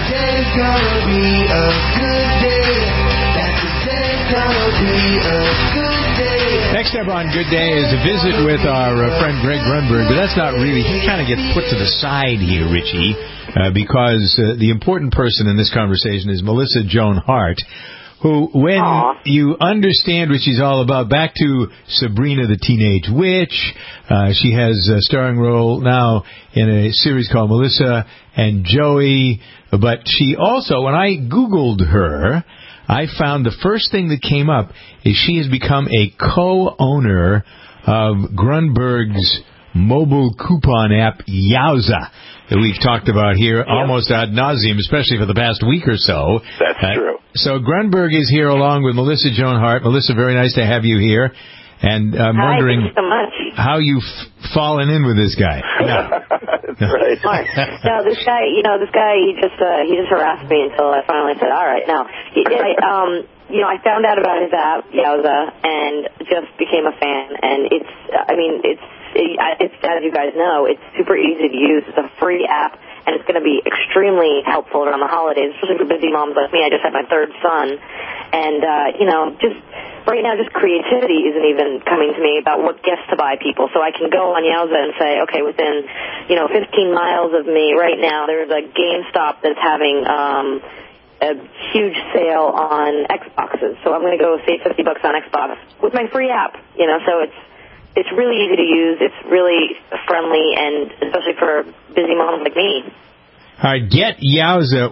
today's gonna be a good day. That today's gonna be a good day. Next up on Good Day is a visit with our friend Greg Grunberg, but that's not really, he kind of gets put to the side here, Richie, because the important person in this conversation is Melissa Joan Hart, who, when you understand what she's all about, back to Sabrina the Teenage Witch, she has a starring role now in a series called Melissa and Joey, but she also, when I Googled her, I found the first thing that came up is she has become a co-owner of Grunberg's mobile coupon app, Yowza, that we've talked about here almost ad nauseum, especially for the past week or so. That's true. So Grunberg is here along with Melissa Joan Hart. Melissa, very nice to have you here. And I'm wondering thank you so much. how you've fallen in with this guy. Right. No, this guy, he just harassed me until I finally said, all right. Now, I found out about his app, Yowza, and just became a fan. And it's as you guys know, it's super easy to use. It's a free app, and it's going to be extremely helpful around the holidays, especially for busy moms like me. I just had my third son, and just right now, just creativity isn't even coming to me about what gifts to buy people. So I can go on Yowza and say, okay, within 15 miles of me right now, there's a GameStop that's having a huge sale on Xboxes. So I'm going to go save $50 on Xbox with my free app. So it's really easy to use. It's really friendly, and especially for busy moms like me. All right, get Yowza,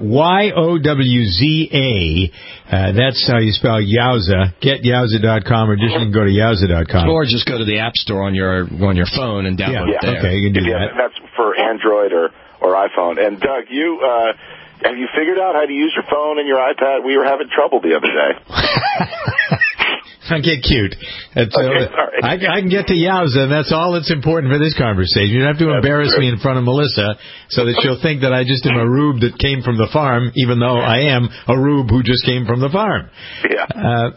Yowza. That's how you spell Yowza. GetYowza.com, or just you can go to Yowza.com. Or just go to the App Store on your phone and download it there. Okay, you can do that. That's for Android or iPhone. And Doug, have you figured out how to use your phone and your iPad? We were having trouble the other day. Get cute. Sorry. I can get to Yowza, and that's all that's important for this conversation. You don't have to embarrass me in front of Melissa so that she'll think that I just am a rube that came from the farm, even though I am a rube who just came from the farm. Yeah.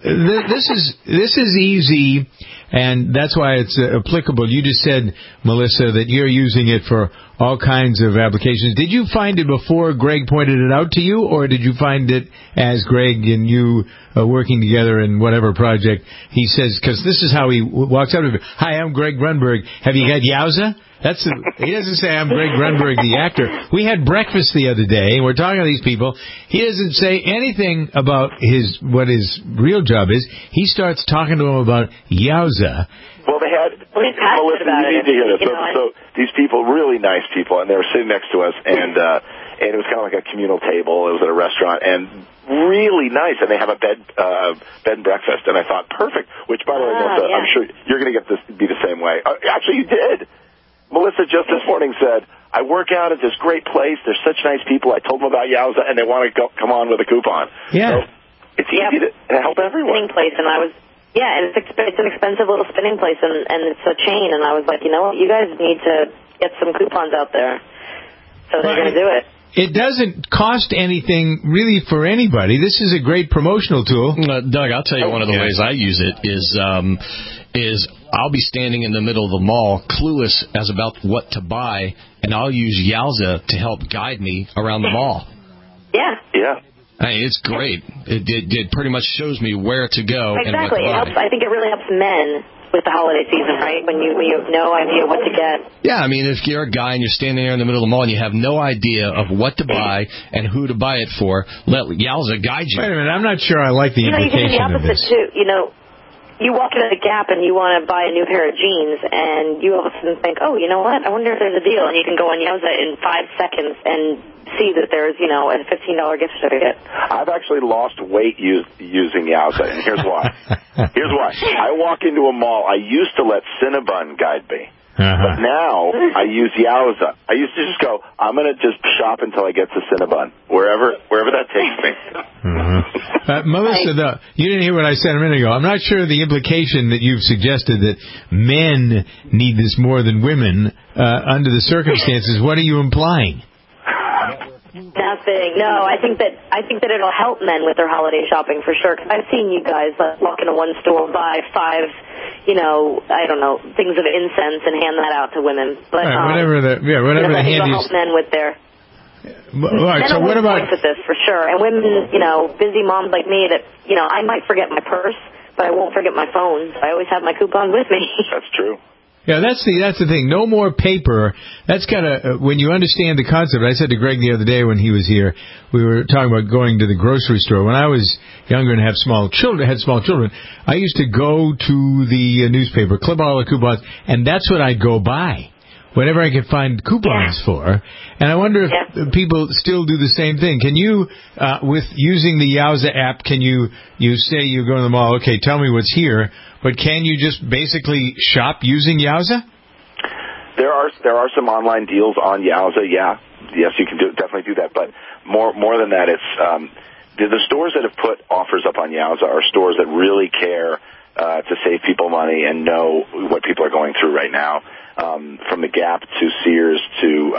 This is easy, and that's why it's applicable. You just said, Melissa, that you're using it for all kinds of applications. Did you find it before Greg pointed it out to you, or did you find it as Greg and you working together in whatever project? He says, because this is how he walks up to me. Hi, I'm Greg Grunberg. Have you got Yowza? He doesn't say I'm Greg Grunberg, the actor. We had breakfast the other day, and we're talking to these people. He doesn't say anything about what his real job is. He starts talking to them about Yowza. Well, they had, Melissa, you need to hear this. So these people, really nice people, and they were sitting next to us, and it was kind of like a communal table. It was at a restaurant, and really nice, and they have a bed and breakfast, and I thought, perfect, which, by the way, Melissa, I'm sure you're going to be the same way. Actually, you did. Melissa just this morning said, I work out at this great place. There's such nice people. I told them about Yowza, and they want to come on with a coupon. Yeah. So it's easy to help everyone. Spinning place, and and it's an expensive little spinning place, and it's a chain, and I was like, you know what, you guys need to get some coupons out there. So they're going to do it. It doesn't cost anything really for anybody. This is a great promotional tool. Doug, I'll tell you one of the ways I use it is I'll be standing in the middle of the mall, clueless as about what to buy, and I'll use Yowza to help guide me around the mall. Yeah. Yeah. Hey, it's great. It pretty much shows me where to go. Exactly. And what to buy. I think it really helps men with the holiday season, right? When you have no idea what to get. Yeah, I mean, if you're a guy and you're standing there in the middle of the mall and you have no idea of what to buy and who to buy it for, let Yowza guide you. Wait a minute, I'm not sure I like the implication you can do the of opposite this. too. You walk into the Gap and you want to buy a new pair of jeans, and you all of a sudden think, oh, you know what? I wonder if there's a deal. And you can go on Yowza in 5 seconds and see that there's, a $15 gift certificate. I've actually lost weight using Yowza, and here's why. I walk into a mall. I used to let Cinnabon guide me. But now I use Yowza. I used to just go, I'm going to just shop until I get to Cinnabon, wherever that takes me. Melissa, though, you didn't hear what I said a minute ago. I'm not sure the implication that you've suggested that men need this more than women under the circumstances. What are you implying? Nothing. No, I think that it'll help men with their holiday shopping for sure. Because I've seen you guys walk into one store, buy 5, things of incense and hand that out to women. But whatever the it'll help men with their. Right, so what about points at this for sure? And women, you know, busy moms like me that, you know, I might forget my purse, but I won't forget my phone. So I always have my coupons with me. That's true. Yeah, that's the thing. No more paper. That's kind of when you understand the concept. I said to Greg the other day when he was here, we were talking about going to the grocery store. When I was younger and had small children, I used to go to the newspaper, clip all the coupons, and that's what I'd go buy. Whatever I could find coupons for. And I wonder if people still do the same thing. Can you, with using the Yowza app, can you say you go to the mall, okay, tell me what's here, but can you just basically shop using Yowza? There are some online deals on Yowza, yeah. Yes, you can definitely do that. But more than that, it's the stores that have put offers up on Yowza are stores that really care to save people money and know what people are going through right now. From the Gap to Sears to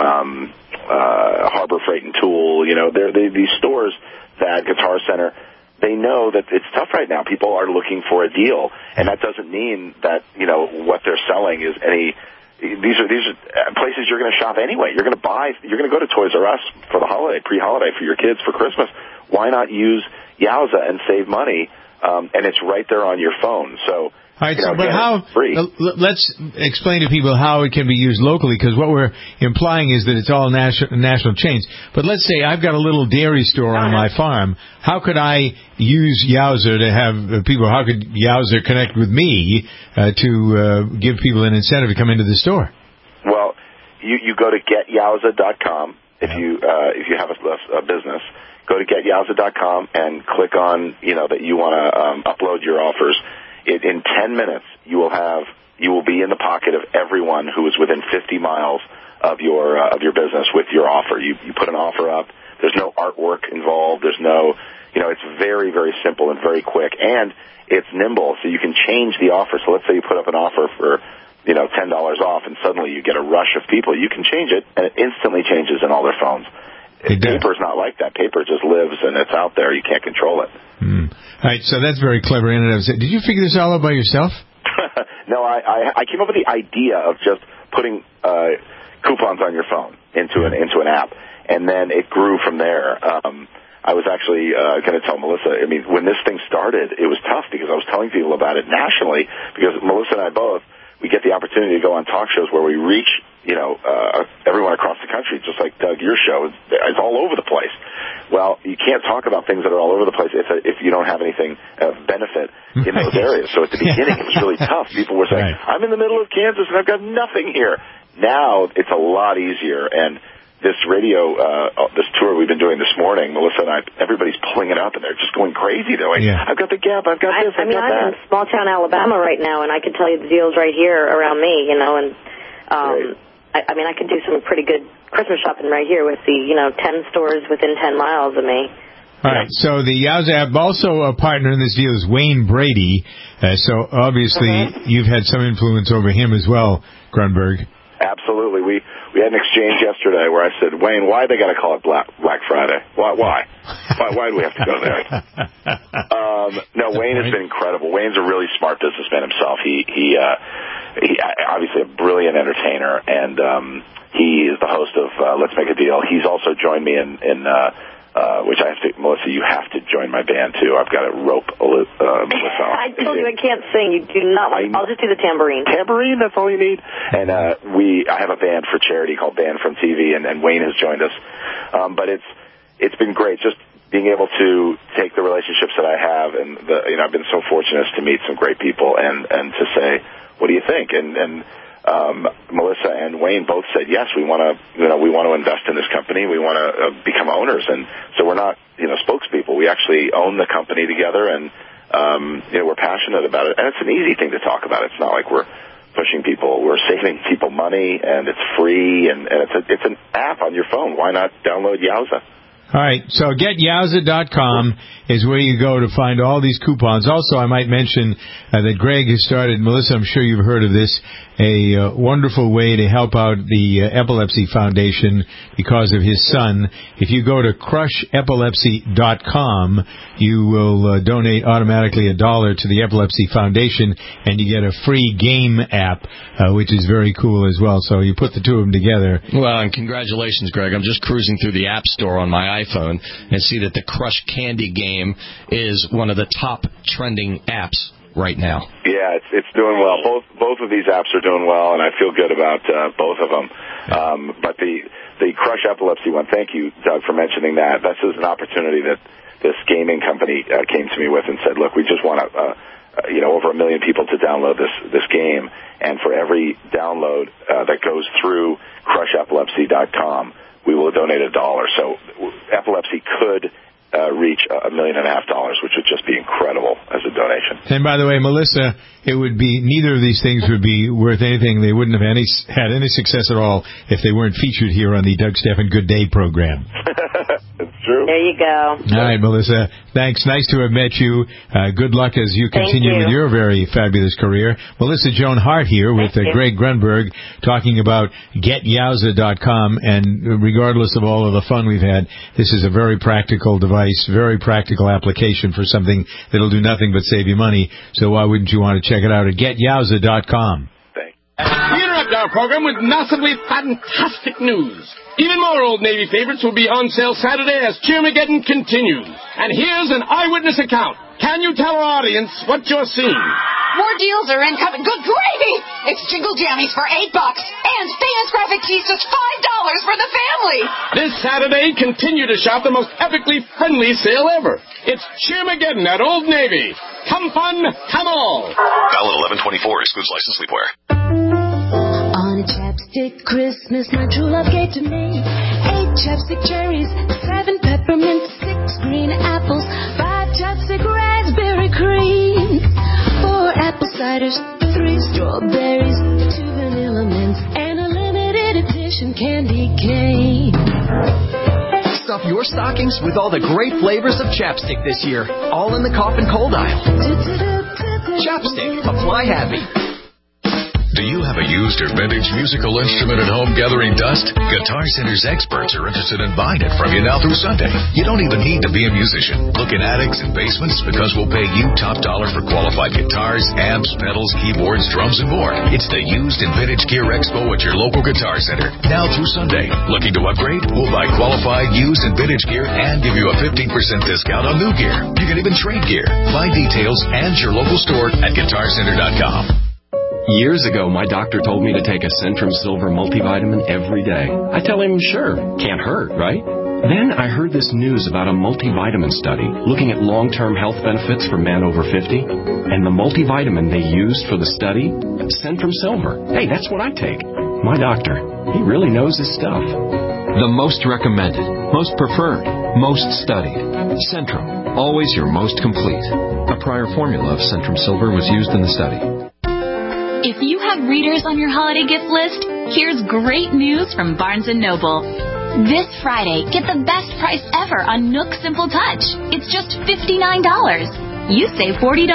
Harbor Freight and Tool, you know, these stores, that Guitar Center, they know that it's tough right now. People are looking for a deal, and that doesn't mean that, you know, what they're selling is any. These are places you're going to shop anyway. You're going to go to Toys R Us for the holiday, pre-holiday for your kids for Christmas. Why not use Yowza and save money? And it's right there on your phone. So. All right, but how? Let's explain to people how it can be used locally, because what we're implying is that it's all national chains. But let's say I've got a little dairy store on my farm. How could I use Yowza to have people? How could Yowza connect with me to give people an incentive to come into the store? Well, you go to getyowza.com if you have a business. Go to getyowza.com and click on that you want to upload your offers. In 10 minutes, you will be in the pocket of everyone who is within 50 miles of your business with your offer. You put an offer up. There's no artwork involved. There's no, it's very, very simple and very quick, and it's nimble, so you can change the offer. So let's say you put up an offer for, $10 off, and suddenly you get a rush of people. You can change it, and it instantly changes in all their phones. Paper's not like that. Paper just lives, and it's out there. You can't control it. All right, so that's very clever in and of itself. Did you figure this all out by yourself? No, I came up with the idea of just putting coupons on your phone into an app, and then it grew from there. I was actually going to tell Melissa, when this thing started, it was tough because I was telling people about it nationally, because Melissa and I both, we get the opportunity to go on talk shows where we reach, everyone across the country, just like Doug, your show. It's all over the place. Well, you can't talk about things that are all over the place if you don't have anything of benefit in those areas. So at the beginning, it was really tough. People were saying, I'm in the middle of Kansas and I've got nothing here. Now it's a lot easier, and this radio, this tour we've been doing this morning, Melissa and I, everybody's pulling it up, and they're just going crazy. They're like, I've got the Gap, I've got this, I've got that. I'm in small-town Alabama right now, and I can tell you the deals right here around me, and I could do some pretty good Christmas shopping right here with the, 10 stores within 10 miles of me. All right, so the Yowza app, also a partner in this deal is Wayne Brady. So obviously you've had some influence over him as well, Grunberg. Absolutely. We had an exchange yesterday where I said, Wayne, why they got to call it Black Friday? Why? Why do we have to go there? No, Wayne has been incredible. Wayne's a really smart businessman himself. He obviously a brilliant entertainer, and he is the host of Let's Make a Deal. He's also joined me in which I have to, Melissa, you have to join my band too. I've got to rope Melissa. I told you I can't sing. You do not. I'll just do the tambourine. Tambourine, that's all you need. And I have a band for charity called Band from TV, and Wayne has joined us. But it's been great just being able to take the relationships that I have, and I've been so fortunate to meet some great people and to say, what do you think? And Melissa and Wayne both said, yes, we want to invest in this company. We want to become owners. And so we're not, spokespeople. We actually own the company together, and, we're passionate about it. And it's an easy thing to talk about. It's not like we're pushing people. We're saving people money, and it's free, and it's an app on your phone. Why not download Yowza? All right, so getyowza.com is where you go to find all these coupons. Also, I might mention that Greg has started, Melissa, I'm sure you've heard of this, a wonderful way to help out the Epilepsy Foundation because of his son. If you go to crushepilepsy.com, you will donate automatically $1 to the Epilepsy Foundation, and you get a free game app, which is very cool as well. So you put the two of them together. Well, and congratulations, Greg. I'm just cruising through the App Store on my iPhone and see that the Crush Candy game is one of the top trending apps right now. Yeah, it's doing well. Both of these apps are doing well, and I feel good about both of them. But the Crush Epilepsy one, thank you, Doug, for mentioning that. This is an opportunity that this gaming company came to me with and said, look, we just want over 1 million people to download this game, and for every download that goes through crushepilepsy.com, we will donate $1. So epilepsy could reach $1.5 million, which would just be incredible as a donation. And by the way, Melissa, it would be neither of these things would be worth anything. They wouldn't have had any success at all if they weren't featured here on the Doug Stephan Good Day program. It's true. There you go. All right, Melissa. Thanks. Nice to have met you. Good luck as you continue with your very fabulous career. Melissa Joan Hart here with Greg Grunberg talking about getyowza.com. And regardless of all of the fun we've had, this is a very practical device, very practical application for something that'll do nothing but save you money. So why wouldn't you want to check it out at getyowza.com? Thanks. We interrupt our program with massively fantastic news. Even more Old Navy favorites will be on sale Saturday as Cheermageddon continues. And here's an eyewitness account. Can you tell our audience what you're seeing? More deals are incoming. Good gravy! It's Jingle Jammies for $8 and famous graphic tees just $5 for the family. This Saturday, continue to shop the most epically friendly sale ever. It's Cheermageddon at Old Navy. Come fun, come all. Valid 11/24 excludes licensed sleepwear. On a chapstick Christmas, my true love gave to me 8 chapstick cherries, 7 peppermint, 6 green apples, 5 chapstick raspberry cream, 4 apple ciders, 3 strawberries, 2 vanilla mints, and a limited edition candy cane. Stuff your stockings with all the great flavors of Chapstick this year, all in the cough and cold aisle. Chapstick, apply happy. Do you have a used or vintage musical instrument at home gathering dust? Guitar Center's experts are interested in buying it from you now through Sunday. You don't even need to be a musician. Look in attics and basements because we'll pay you top dollar for qualified guitars, amps, pedals, keyboards, drums, and more. It's the Used and Vintage Gear Expo at your local Guitar Center. Now through Sunday. Looking to upgrade? We'll buy qualified used and vintage gear and give you a 15% discount on new gear. You can even trade gear. Find details and your local store at GuitarCenter.com. Years ago, my doctor told me to take a Centrum Silver multivitamin every day. I tell him, sure, can't hurt, right? Then I heard this news about a multivitamin study looking at long-term health benefits for men over 50. And the multivitamin they used for the study, Centrum Silver. Hey, that's what I take. My doctor, he really knows his stuff. The most recommended, most preferred, most studied. Centrum, always your most complete. A prior formula of Centrum Silver was used in the study. If you have readers on your holiday gift list, here's great news from Barnes & Noble. This Friday, get the best price ever on Nook Simple Touch. It's just $59. You save $40.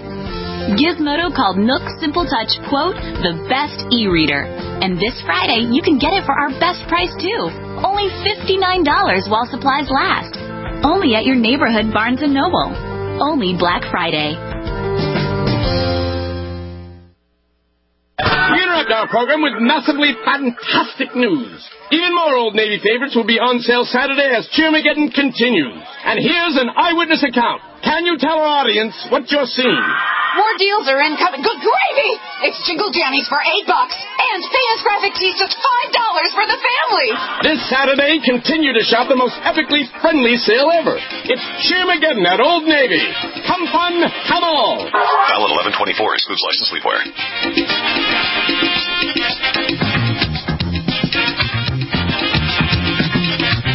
Gizmodo called Nook Simple Touch, quote, the best e-reader. And this Friday, you can get it for our best price, too. Only $59 while supplies last. Only at your neighborhood Barnes & Noble. Only Black Friday. We interrupt our program with massively fantastic news. Even more Old Navy favorites will be on sale Saturday as Cheermageddon continues. And here's an eyewitness account. Can you tell our audience what you're seeing? More deals are incoming. Good gravy! It's Jingle Jammies for $8 and famous graphic tees just $5 for the family. This Saturday, continue to shop the most epically friendly sale ever. It's Cheermageddon at Old Navy. Come fun, come all. Valid 11/24 excludes licensed sleepwear. You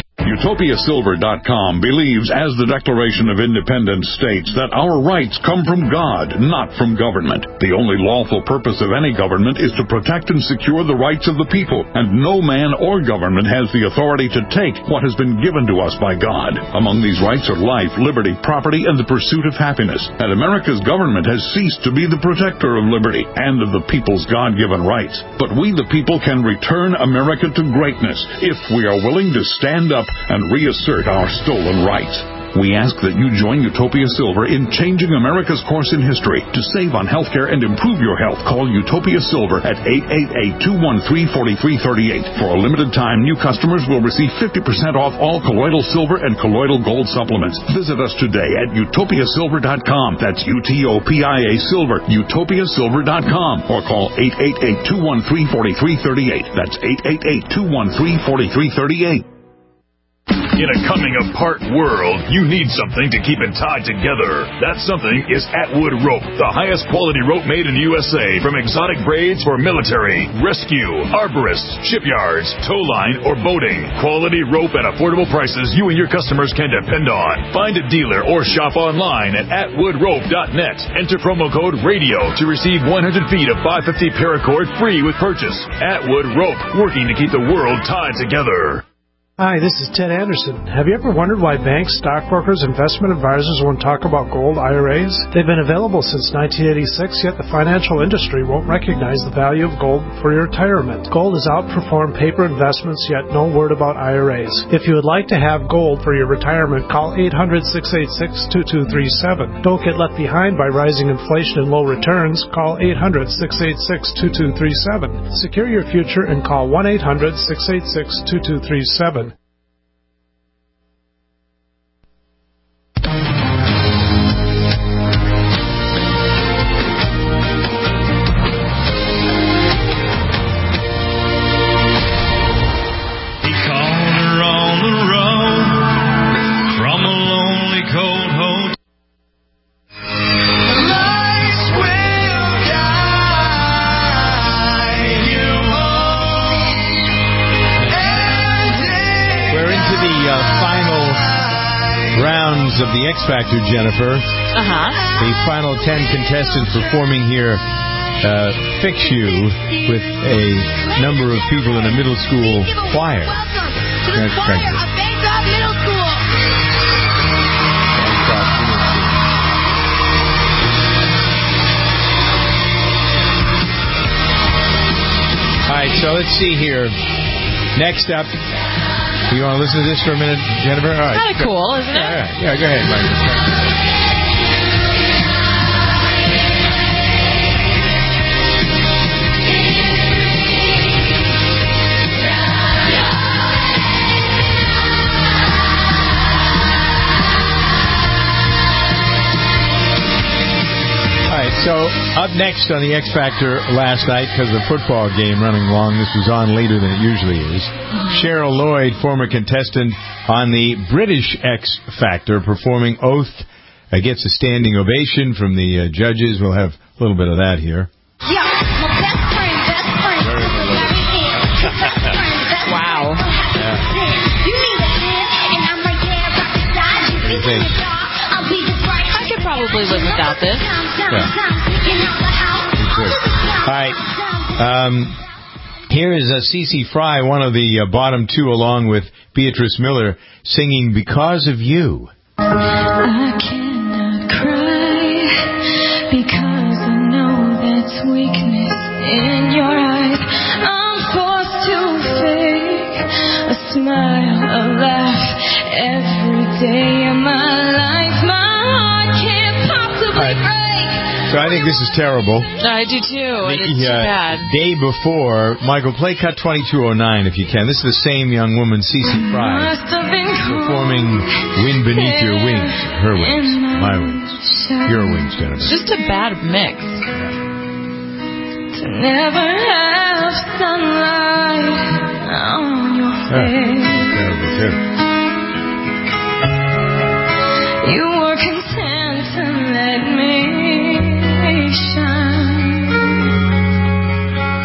UtopiaSilver.com believes, as the Declaration of Independence states, that our rights come from God, not from government. The only lawful purpose of any government is to protect and secure the rights of the people, and no man or government has the authority to take what has been given to us by God. Among these rights are life, liberty, property, and the pursuit of happiness. And America's government has ceased to be the protector of liberty and of the people's God-given rights. But we, the people, can return America to greatness if we are willing to stand up and reassert our stolen rights. We ask that you join Utopia Silver in changing America's course in history. To save on health care and improve your health, call Utopia Silver at 888-213-4338. For a limited time, new customers will receive 50% off all colloidal silver and colloidal gold supplements. Visit us today at utopiasilver.com. That's UTOPIA Silver, utopiasilver.com. Or call 888-213-4338. That's 888-213-4338. In a coming-apart world, you need something to keep it tied together. That something is Atwood Rope, the highest quality rope made in the USA, from exotic braids for military, rescue, arborists, shipyards, tow line, or boating. Quality rope at affordable prices you and your customers can depend on. Find a dealer or shop online at atwoodrope.net. Enter promo code RADIO to receive 100 feet of 550 paracord free with purchase. Atwood Rope, working to keep the world tied together. Hi, this is Ted Anderson. Have you ever wondered why banks, stockbrokers, investment advisors won't talk about gold IRAs? They've been available since 1986, yet the financial industry won't recognize the value of gold for your retirement. Gold has outperformed paper investments, yet no word about IRAs. If you would like to have gold for your retirement, call 800-686-2237. Don't get left behind by rising inflation and low returns. Call 800-686-2237. Secure your future and call 1-800-686-2237. Of the X Factor, Jennifer. The final 10 contestants performing here fix you with a number of people in a middle school choir. That's correct. Middle School. All right, so let's see here. Next up, you want to listen to this for a minute, Jennifer? All right. Kind of cool, isn't it? All right. Yeah, go ahead, Mike. So, up next on the X Factor last night, because of the football game running long, this was on later than it usually is. Cheryl Lloyd, former contestant on the British X Factor, performing Oath, gets a standing ovation from the judges. We'll have a little bit of that here. Yeah, my best friend. Wow. Yeah. You need a hand, and I'm right there right beside you. I'll be just right. I could probably live without this. Yeah. All right. Here is CeCe Fry, one of the bottom two, along with Beatrice Miller, singing Because of You. I cannot cry because I know that's weakness in your eyes. I'm forced to fake a smile, a laugh every day of my life. My heart can't possibly break. So I think this is terrible. I do too, and it's too bad. Day before, Michael, play cut 2209 if you can. This is the same young woman, CeCe Fry, performing Wind Beneath Your Wings. Her wings. My wings. Your wings, Jennifer. Just a bad mix. To never have sunlight on your face. Terrible, terrible. You were content to let me shine.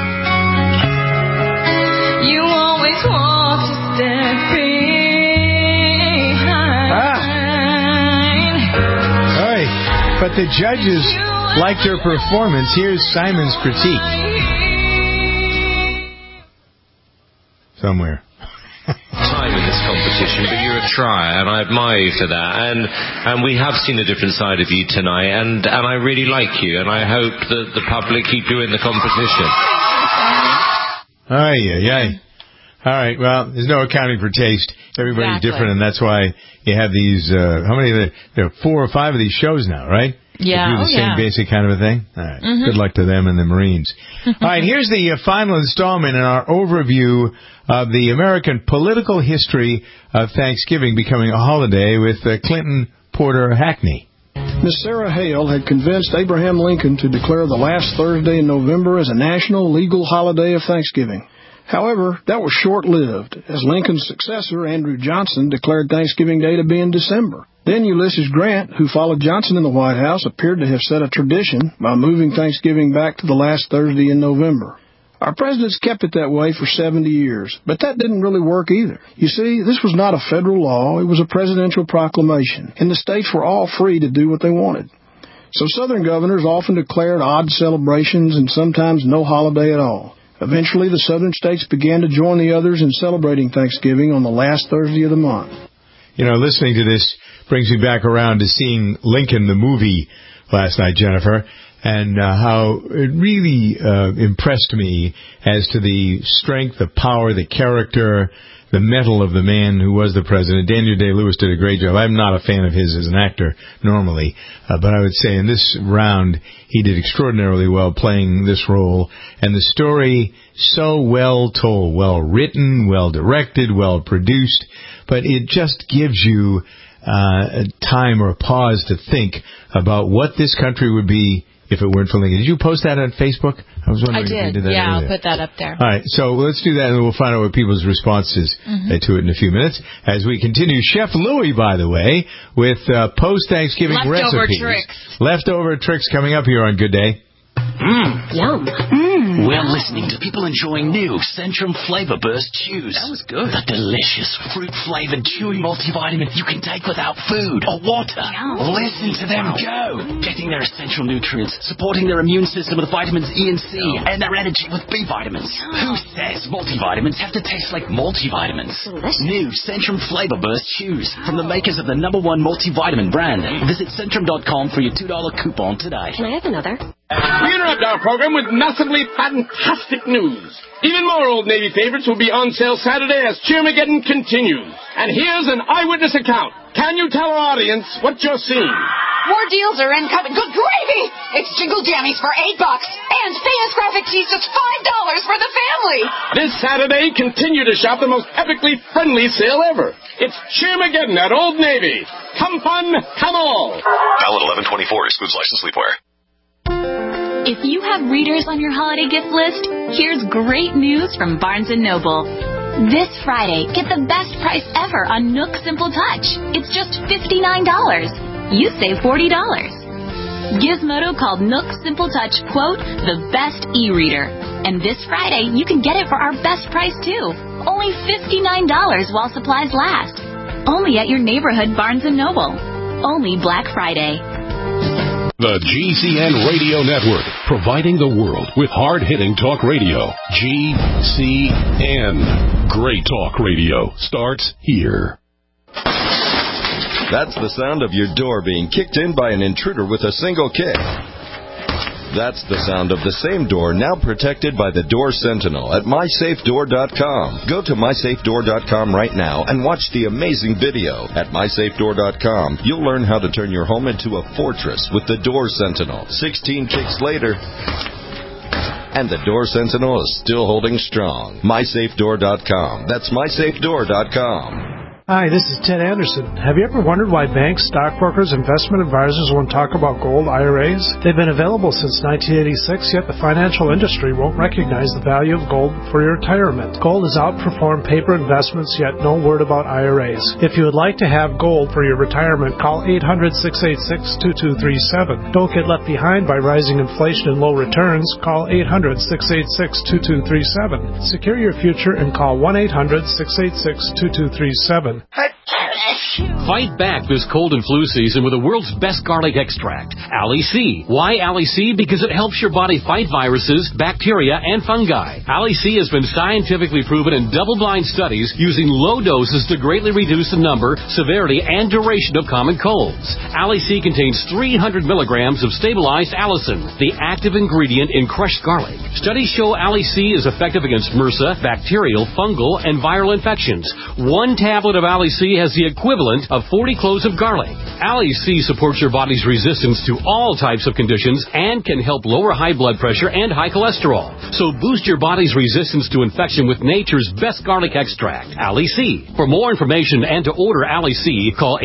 You always walked a step behind. the judges liked her performance. Here's Simon's critique. Somewhere. Time in this competition, but you're a trier, and I admire you for that. And we have seen a different side of you tonight, and I really like you, and I hope that the public keep you in the competition. Aye. All right, well, there's no accounting for taste. Everybody's different, and that's why you have these, how many, there are 4 or 5 of these shows now, right? Yeah. They do the same basic kind of a thing. All right. Good luck to them and the Marines. All right, here's the final installment in our overview of the American political history of Thanksgiving becoming a holiday with Clinton Porter Hackney. Miss Sarah Hale had convinced Abraham Lincoln to declare the last Thursday in November as a national legal holiday of Thanksgiving. However, that was short-lived, as Lincoln's successor, Andrew Johnson, declared Thanksgiving Day to be in December. Then Ulysses Grant, who followed Johnson in the White House, appeared to have set a tradition by moving Thanksgiving back to the last Thursday in November. Our presidents kept it that way for 70 years, but that didn't really work either. You see, this was not a federal law, it was a presidential proclamation, and the states were all free to do what they wanted. So Southern governors often declared odd celebrations and sometimes no holiday at all. Eventually, the Southern states began to join the others in celebrating Thanksgiving on the last Thursday of the month. You know, listening to this brings me back around to seeing Lincoln, the movie, last night, Jennifer, and how it really impressed me as to the strength, the power, the character, the mettle of the man who was the president. Daniel Day-Lewis did a great job. I'm not a fan of his as an actor normally, but I would say in this round he did extraordinarily well playing this role. And the story so well told, well written, well directed, well produced, but it just gives you time or pause to think about what this country would be if it weren't for Lincoln. Did you post that on Facebook? I was wondering if you did that. Yeah, earlier. I'll put that up there. All right, so let's do that, and we'll find out what people's response is to it in a few minutes. As we continue, Chef Louie, by the way, with post-Thanksgiving Leftover recipes. tricks. Leftover tricks coming up here on Good Day. Yum. We're listening to people enjoying new Centrum Flavor Burst Chews. That was good. The delicious fruit-flavored chewy multivitamin you can take without food or water. Yum. Listen to them go. Getting their essential nutrients, supporting their immune system with vitamins E and C, and their energy with B vitamins. Who says multivitamins have to taste like multivitamins? New Centrum Flavor Burst Chews from the makers of the #1 multivitamin brand. Visit Centrum.com for your $2 coupon today. Can I have another? We interrupt our program with massively fantastic news. Even more Old Navy favorites will be on sale Saturday as Cheermageddon continues. And here's an eyewitness account. Can you tell our audience what you're seeing? More deals are incoming. Good gravy! It's Jingle Jammies for $8 and famous graphic tees just $5 for the family. This Saturday, continue to shop the most epically friendly sale ever. It's Cheermageddon at Old Navy. Come fun, come all. Valid 11/24. Excludes licensed sleepwear. If you have readers on your holiday gift list, here's great news from Barnes & Noble. This Friday, get the best price ever on Nook Simple Touch. It's just $59. You save $40. Gizmodo called Nook Simple Touch, quote, the best e-reader. And this Friday, you can get it for our best price, too. Only $59 while supplies last. Only at your neighborhood Barnes & Noble. Only Black Friday. The GCN Radio Network, providing the world with hard-hitting talk radio. GCN. Great talk radio starts here. That's the sound of your door being kicked in by an intruder with a single kick. That's the sound of the same door now protected by the Door Sentinel at MySafeDoor.com. Go to MySafeDoor.com right now and watch the amazing video. At MySafeDoor.com, you'll learn how to turn your home into a fortress with the Door Sentinel. 16 kicks later, and the Door Sentinel is still holding strong. MySafeDoor.com. That's MySafeDoor.com. Hi, this is Ted Anderson. Have you ever wondered why banks, stockbrokers, investment advisors won't talk about gold IRAs? They've been available since 1986, yet the financial industry won't recognize the value of gold for your retirement. Gold has outperformed paper investments, yet no word about IRAs. If you would like to have gold for your retirement, call 800-686-2237. Don't get left behind by rising inflation and low returns. Call 800-686-2237. Secure your future and call 1-800-686-2237. Fight back this cold and flu season with the world's best garlic extract, Ali C. Why Ali C? Because it helps your body fight viruses, bacteria, and fungi. Ali C has been scientifically proven in double-blind studies using low doses to greatly reduce the number, severity, and duration of common colds. Ali C contains 300 milligrams of stabilized allicin, the active ingredient in crushed garlic. Studies show Ali C is effective against MRSA, bacterial, fungal, and viral infections. One tablet of Ali C has the equivalent of 40 cloves of garlic. Ali C supports your body's resistance to all types of conditions and can help lower high blood pressure and high cholesterol. So boost your body's resistance to infection with nature's best garlic extract, Ali C. For more information and to order Ali C, call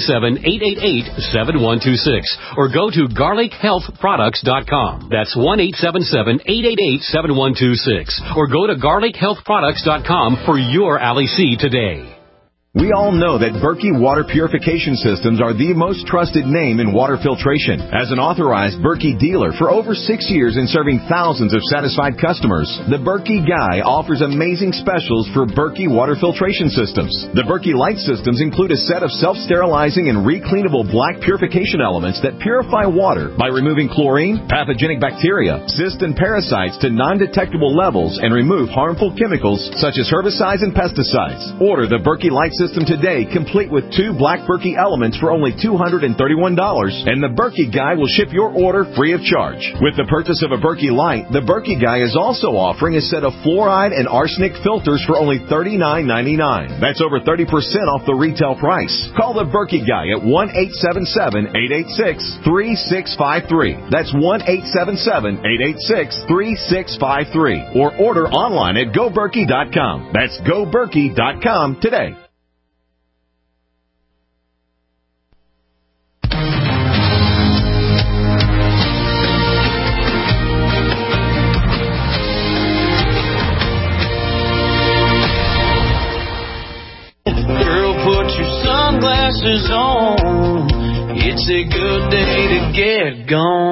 877-888-7126 or go to garlichealthproducts.com. That's 1-877-888-7126 or go to garlichealthproducts.com for your Ali C today. We all know that Berkey Water Purification Systems are the most trusted name in water filtration. As an authorized Berkey dealer for over 6 years and serving thousands of satisfied customers, the Berkey Guy offers amazing specials for Berkey Water Filtration Systems. The Berkey Light Systems include a set of self-sterilizing and recleanable black purification elements that purify water by removing chlorine, pathogenic bacteria, cysts, and parasites to non-detectable levels and remove harmful chemicals such as herbicides and pesticides. Order the Berkey Light System today, complete with 2 black Berkey elements for only $231, and the Berkey Guy will ship your order free of charge. With the purchase of a Berkey Light, the Berkey Guy is also offering a set of fluoride and arsenic filters for only $39.99. That's over 30% off the retail price. Call the Berkey Guy at 1-877-886-3653. That's 1-877-886-3653. Or order online at GoBerkey.com. That's GoBerkey.com today. Girl, put your sunglasses on. It's a good day to get gone.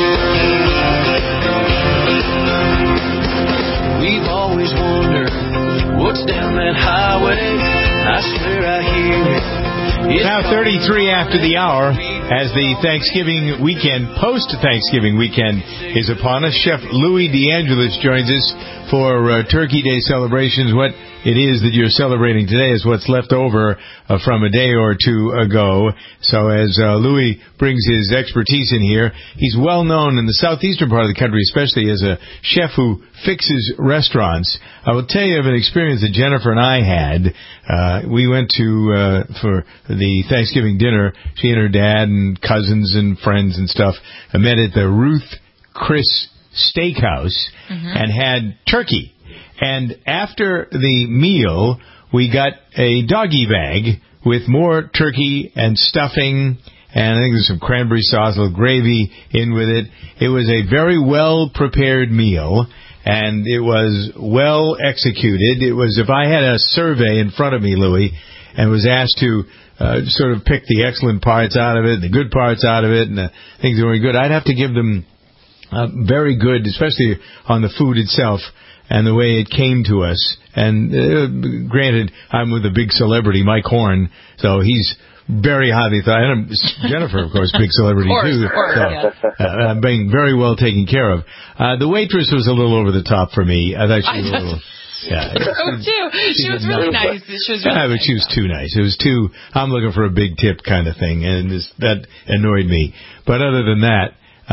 We've always wondered what's down that highway. I swear I hear it. Now 33 after the hour, as the Thanksgiving weekend, post-Thanksgiving weekend is upon us. Chef Louis DeAngelis joins us for Turkey Day celebrations. What it is that you're celebrating today is what's left over from a day or two ago. So as Louis brings his expertise in here, he's well known in the southeastern part of the country, especially as a chef who fixes restaurants. I will tell you of an experience that Jennifer and I had. We went to for the Thanksgiving dinner. She and her dad and cousins and friends and stuff met at the Ruth Chris Steakhouse and had turkey. And after the meal, we got a doggy bag with more turkey and stuffing, and I think there's some cranberry sauce, a little gravy in with it. It was a very well-prepared meal, and it was well executed. It was, if I had a survey in front of me, Louis, and was asked to sort of pick the excellent parts out of it, the good parts out of it, and the things that were good, I'd have to give them very good, especially on the food itself and the way it came to us. And granted, I'm with a big celebrity, Mike Horn, so he's very highly thought. And Jennifer, of course, big celebrity too. I'm being very well taken care of. The waitress was a little over the top for me. I thought she was a little. Yeah, she was really nice. But she was too nice. It was too. I'm looking for a big tip kind of thing, and that annoyed me. But other than that,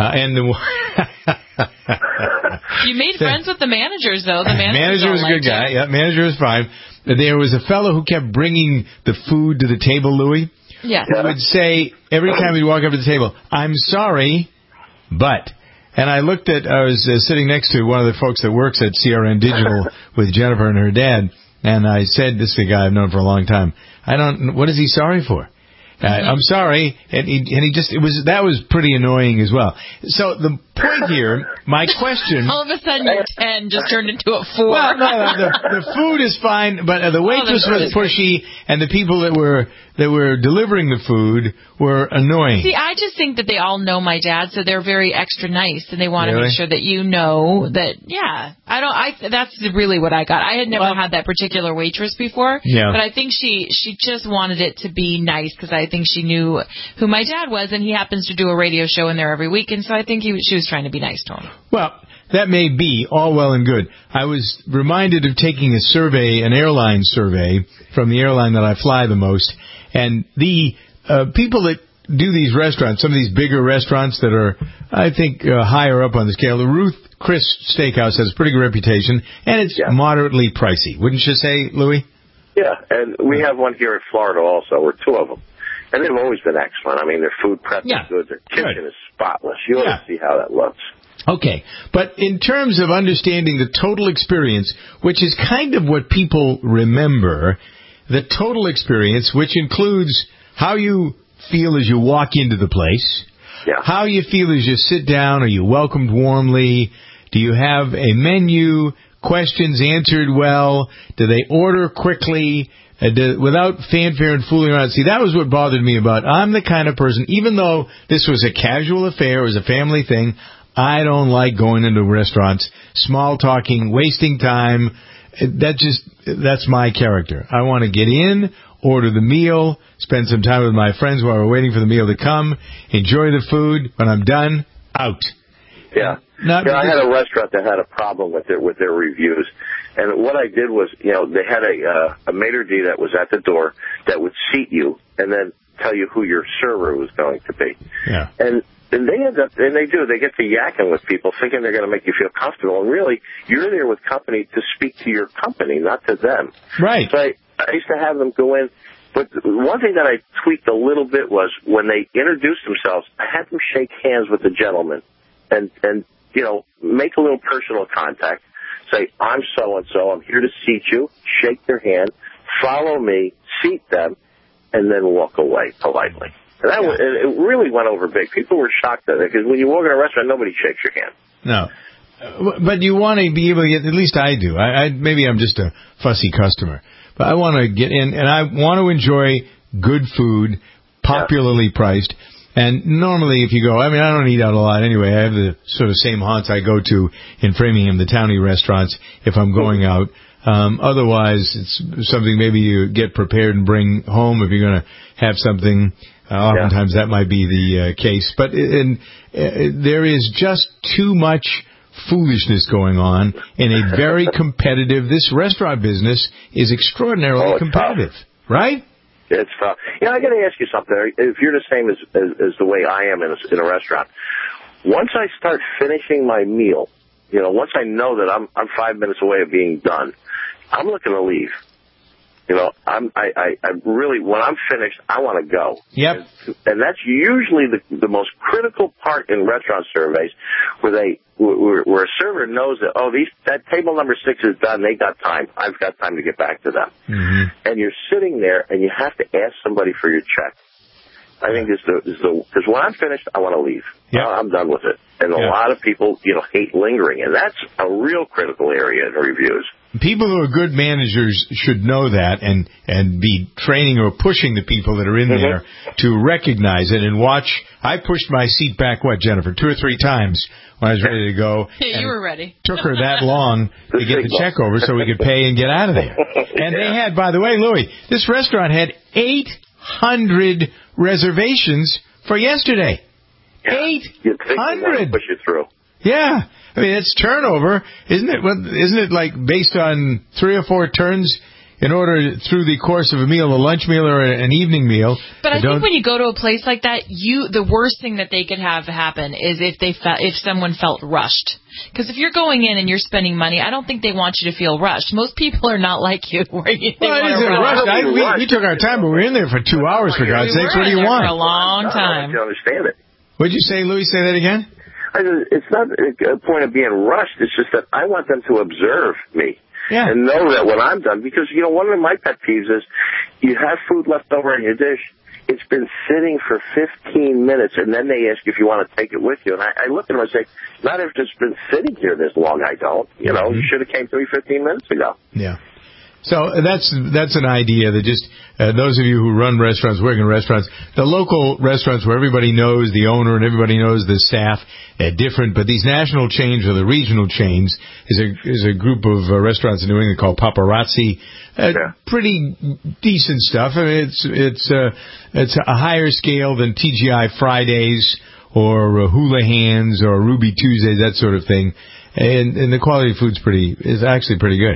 you made friends with the managers, though. The manager was a good guy. Yeah, manager was fine. There was a fellow who kept bringing the food to the table, Louis. Yeah. He would say every time we'd walk up to the table, "I'm sorry, but." And I was sitting next to one of the folks that works at CRN Digital with Jennifer and her dad, and I said, this is a guy I've known for a long time, what is he sorry for? I'm sorry, and he just that was pretty annoying as well. So the point here, my question. All of a sudden, your 10 just turned into a 4. Well, no, the food is fine, but the waitress was pushy, and the people that were delivering the food were annoying. See, I just think that they all know my dad, so they're very extra nice, and they want to make sure that you know that. Yeah, that's really what I got. I had never had that particular waitress before, but I think she just wanted it to be nice because I think she knew who my dad was, and he happens to do a radio show in there every week, and so I think she was trying to be nice to him. Well, that may be all well and good. I was reminded of taking a survey, an airline survey, from the airline that I fly the most, and the people that do these restaurants, some of these bigger restaurants that are, I think, higher up on the scale, the Ruth Chris Steakhouse has a pretty good reputation, and it's moderately pricey. Wouldn't you say, Louis? Yeah, and we have one here in Florida also, or 2 of them. And they've always been excellent. I mean, their food prep is good. Their kitchen is spotless. You ought to see how that looks. Okay, but in terms of understanding the total experience, which is kind of what people remember, the total experience, which includes how you feel as you walk into the place, how you feel as you sit down, are you welcomed warmly, do you have a menu, questions answered well, do they order quickly, without fanfare and fooling around. See, that was what bothered me about, I'm the kind of person, even though this was a casual affair, it was a family thing, I don't like going into restaurants, small talking, wasting time. That's my character. I want to get in, order the meal, spend some time with my friends while we're waiting for the meal to come, enjoy the food. When I'm done, out. Yeah. I had a restaurant that had a problem with their reviews. And what I did was, they had a maitre d' that was at the door that would seat you and then tell you who your server was going to be. Yeah. And they get to yakking with people thinking they're going to make you feel comfortable. And really, you're there with company to speak to your company, not to them. Right. So I used to have them go in. But one thing that I tweaked a little bit was when they introduced themselves, I had them shake hands with the gentleman and make a little personal contact. Say, I'm so-and-so. I'm here to seat you. Shake their hand. Follow me. Seat them. And then walk away politely. And it really went over big. People were shocked at it because when you walk in a restaurant, nobody shakes your hand. No. But you want to be able to get, at least I do. Maybe I'm just a fussy customer. But I want to get in, and I want to enjoy good food, popularly priced. And normally if you go, I don't eat out a lot anyway. I have the sort of same haunts I go to in Framingham, the towny restaurants, if I'm going out. Otherwise, it's something maybe you get prepared and bring home if you're going to have something. Oftentimes that might be the case. But there is just too much foolishness going on in a very competitive, this restaurant business is extraordinarily competitive, right? It's tough. I got to ask you something. If you're the same as the way I am in a restaurant, once I start finishing my meal, once I know that I'm 5 minutes away of being done, I'm looking to leave. I really, when I'm finished, I want to go. Yep. And that's usually the most critical part in restaurant surveys, where a server knows that table number 6 is done. They got time. I've got time to get back to them. Mm-hmm. And you're sitting there, and you have to ask somebody for your check. I think because when I'm finished, I want to leave. Yep. I'm done with it. And a lot of people, hate lingering, and that's a real critical area in reviews. People who are good managers should know that and be training or pushing the people that are in there to recognize it and watch. I pushed my seat back, Jennifer, 2 or 3 times when I was ready to go. Yeah, you were ready. Took her that long to get the check over so we could pay and get out of there. And they had, by the way, Louis, this restaurant had 800 reservations for yesterday. 800. Push you through. Yeah. It's turnover, isn't it? Isn't it like based on 3 or 4 turns in order through the course of a meal, a lunch meal or an evening meal? But I think when you go to a place like that, the worst thing that they could have happen is if someone felt rushed. Because if you're going in and you're spending money, I don't think they want you to feel rushed. Most people are not like you. We took our time, but we were in there for 2 hours, for God's sakes. What do you want? For a long time. I don't understand it. What'd you say, Louis? Say that again? It's not a point of being rushed. It's just that I want them to observe me and know that when I'm done. Because, one of my pet peeves is you have food left over in your dish. it's been sitting for 15 minutes, and then they ask you if you want to take it with you. And I look at them and say, not if it's been sitting here this long, I don't. You know, you should have came to me 15 minutes ago. Yeah. So that's an idea that just those of you who run restaurants, work in restaurants, the local restaurants where everybody knows the owner and everybody knows the staff, different. But these national chains or the regional chains is a group of restaurants in New England called Paparazzi. Pretty decent stuff. I mean, it's a higher scale than TGI Fridays or Hula Hands or Ruby Tuesdays, that sort of thing. And the quality of food's is actually pretty good.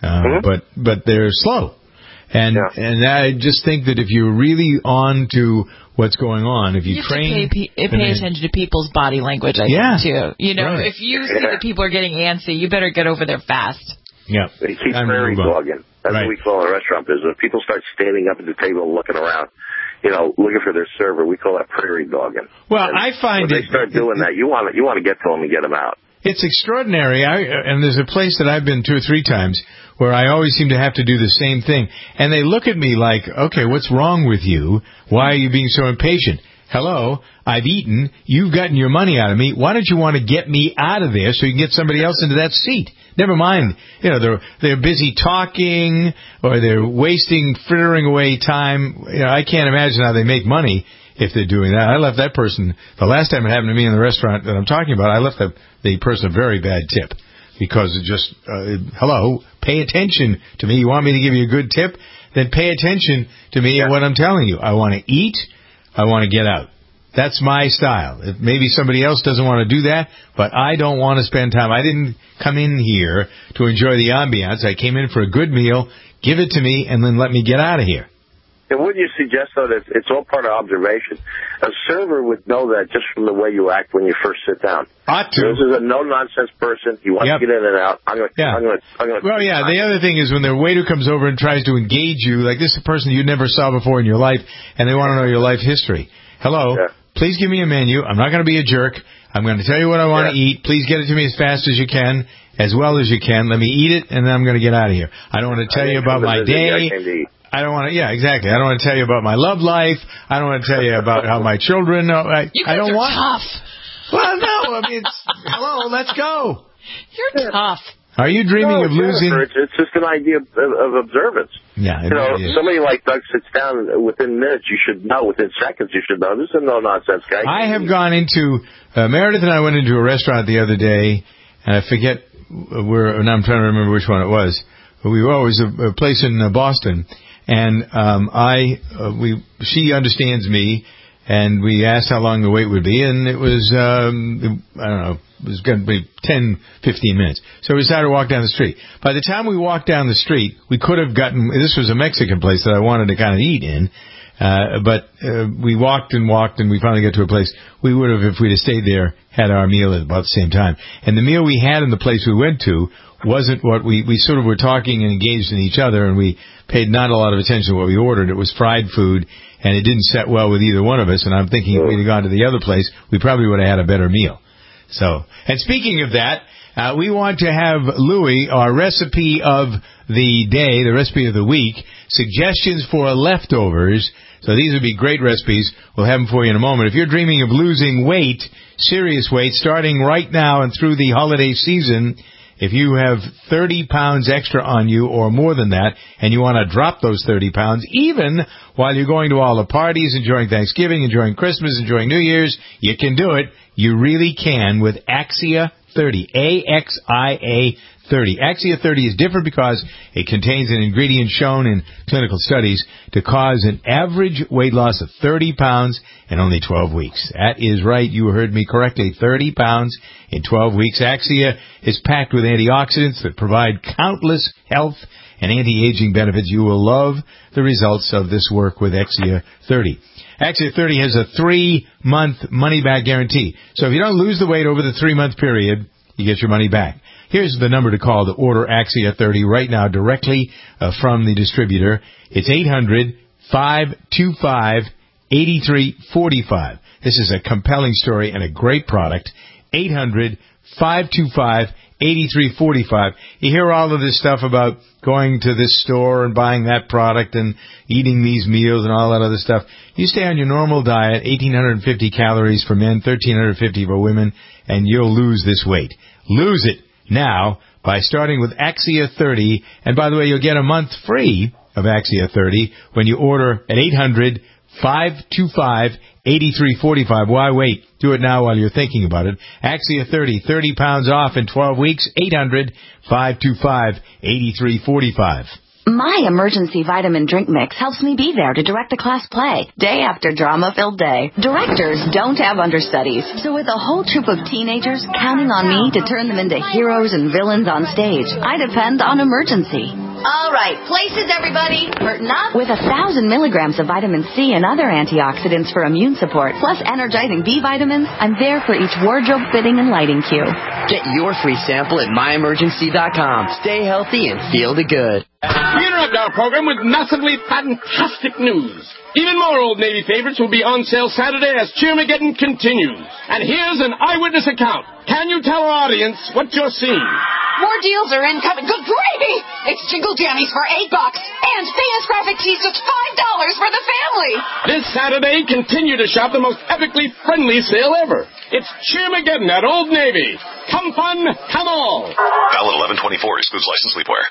But they're slow. And I just think that if you're really on to what's going on, if you train... pay attention to people's body language, I think, too. You know, if you see that people are getting antsy, you better get over there fast. Yeah. They keep prairie dogging. That's what we call in a restaurant business. If people start standing up at the table and looking around, you know, looking for their server, we call that prairie dogging. Well, I find when they start doing that, you want to get to them and get them out. It's extraordinary, and there's a place that I've been 2 or 3 times where I always seem to have to do the same thing. And they look at me like, okay, what's wrong with you? Why are you being so impatient? Hello, I've eaten. You've gotten your money out of me. Why don't you want to get me out of there so you can get somebody else into that seat? Never mind, you know, they're busy talking or they're frittering away time. You know, I can't imagine how they make money if they're doing that. I left that person, the last time it happened to me in the restaurant that I'm talking about, I left the person a very bad tip because it just, hello, pay attention to me. You want me to give you a good tip? Then pay attention to me and what I'm telling you. I want to eat. I want to get out. That's my style. If maybe somebody else doesn't want to do that, but I don't want to spend time. I didn't come in here to enjoy the ambiance. I came in for a good meal. Give it to me and then let me get out of here. And wouldn't you suggest, though, that it's all part of observation? A server would know that just from the way you act when you first sit down. Ought to. This is a no-nonsense person. He wants to get in and out. I'm going to. Well, yeah, the other thing is when the waiter comes over and tries to engage you, like this is a person you never saw before in your life, and they want to know your life history. Hello, please give me a menu. I'm not going to be a jerk. I'm going to tell you what I want to eat. Please get it to me as fast as you can, as well as you can. Let me eat it, and then I'm going to get out of here. I don't want to tell you about my day. I don't want to, exactly. I don't want to tell you about my love life. I don't want to tell you about how my children, I don't want. Tough. Well, no, I mean, hello, let's go. You're tough. Are you dreaming of losing? It's just an idea of observance. Yeah. You know, somebody like Doug sits down within minutes, you should know. Within seconds, you should know. This is a no-nonsense guy. I have gone into, Meredith and I went into a restaurant the other day, and I forget and I'm trying to remember which one it was. But it was a place in Boston. And she understands me, and we asked how long the wait would be, and it was, I don't know, it was going to be 10, 15 minutes. So we decided to walk down the street. By the time we walked down the street, we could have this was a Mexican place that I wanted to kind of eat in, but we walked, and we finally got to a place. We would have, if we'd have stayed there, had our meal at about the same time. And the meal we had in the place we went to wasn't what we sort of were talking and engaged in each other, and we paid not a lot of attention to what we ordered. It was fried food, and it didn't set well with either one of us, and I'm thinking if we'd have gone to the other place, we probably would have had a better meal. So, and speaking of that, we want to have Louie, our recipe of the day, the recipe of the week, suggestions for leftovers. So these would be great recipes. We'll have them for you in a moment. If you're dreaming of losing weight, serious weight, starting right now and through the holiday season, if you have 30 pounds extra on you or more than that, and you want to drop those 30 pounds, even while you're going to all the parties, enjoying Thanksgiving, enjoying Christmas, enjoying New Year's, you can do it. You really can with Axia 30. AXIA 30. Axia 30 is different because it contains an ingredient shown in clinical studies to cause an average weight loss of 30 pounds in only 12 weeks. That is right. You heard me correctly. 30 pounds in 12 weeks. Axia is packed with antioxidants that provide countless health and anti-aging benefits. You will love the results of this work with Axia 30. Axia 30 has a 3-month money-back guarantee. So if you don't lose the weight over the 3-month period, you get your money back. Here's the number to call to order Axia 30 right now directly from the distributor. It's 800-525-8345. This is a compelling story and a great product. 800-525-8345. $83.45. You hear all of this stuff about going to this store and buying that product and eating these meals and all that other stuff. You stay on your normal diet, 1,850 calories for men, 1,350 for women, and you'll lose this weight. Lose it now by starting with Axia 30. And by the way, you'll get a month free of Axia 30 when you order at 800-525-8345. Why wait? Do it now while you're thinking about it. Axia 30, 30 pounds off in 12 weeks. 800-525-8345. My emergency vitamin drink mix helps me be there to direct the class play, day after drama-filled day. Directors don't have understudies, so with a whole troop of teenagers counting on me to turn them into heroes and villains on stage, I depend on Emergency. All right, places, everybody. Curtain up. With 1,000 milligrams of vitamin C and other antioxidants for immune support, plus energizing B vitamins, I'm there for each wardrobe fitting and lighting cue. Get your free sample at myemergency.com. Stay healthy and feel the good. We interrupt our program with massively fantastic news. Even more Old Navy favorites will be on sale Saturday as Cheermageddon continues. And here's an eyewitness account. Can you tell our audience what you're seeing? More deals are incoming. Good gravy! It's Jingle Jammies for $8 and Fans Graphic Tees just $5 for the family. This Saturday, continue to shop the most epically friendly sale ever. It's Cheermageddon at Old Navy. Come fun, come all. Valid 11/24 excludes licensed sleepwear.